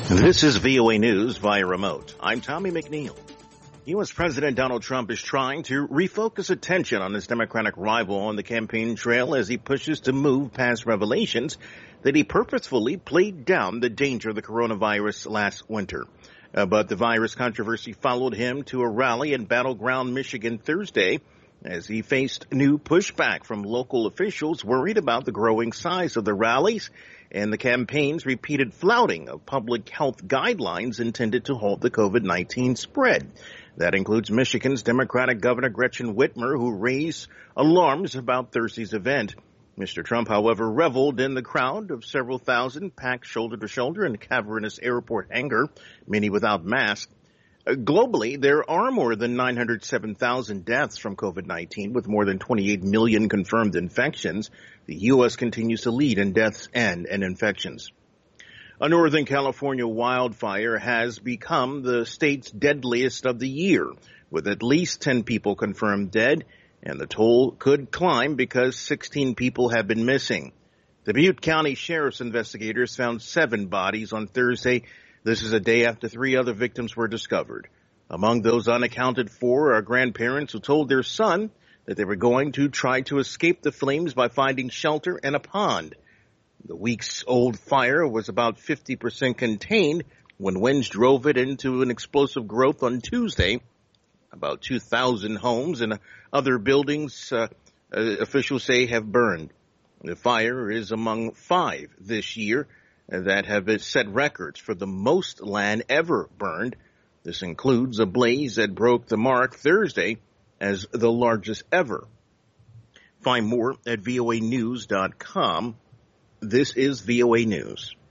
This is VOA News via remote. I'm Tommy McNeil. U.S. President Donald Trump is trying to refocus attention on his Democratic rival on the campaign trail as he pushes to move past revelations that he purposefully played down the danger of the coronavirus last winter. But the virus controversy followed him to a rally in Battleground, Michigan Thursday as he faced new pushback from local officials worried about the growing size of the rallies and the campaign's repeated flouting of public health guidelines intended to halt the COVID-19 spread. That includes Michigan's Democratic Governor Gretchen Whitmer, who raised alarms about Thursday's event. Mr. Trump, however, reveled in the crowd of several thousand packed shoulder to shoulder in a cavernous airport hangar, many without masks. Globally, there are more than 907,000 deaths from COVID-19, with more than 28 million confirmed infections. The U.S. continues to lead in deaths and in infections. A Northern California wildfire has become the state's deadliest of the year, with at least 10 people confirmed dead, and the toll could climb because 16 people have been missing. The Butte County Sheriff's investigators found 7 bodies on Thursday. This is a day after 3 other victims were discovered. Among those unaccounted for are grandparents who told their son that they were going to try to escape the flames by finding shelter in a pond. The weeks-old fire was about 50% contained when winds drove it into an explosive growth on Tuesday. About 2,000 homes and other buildings, officials say, have burned. The fire is among 5 this year that have set records for the most land ever burned. This includes a blaze that broke the mark Thursday as the largest ever. Find more at voanews.com. This is VOA News.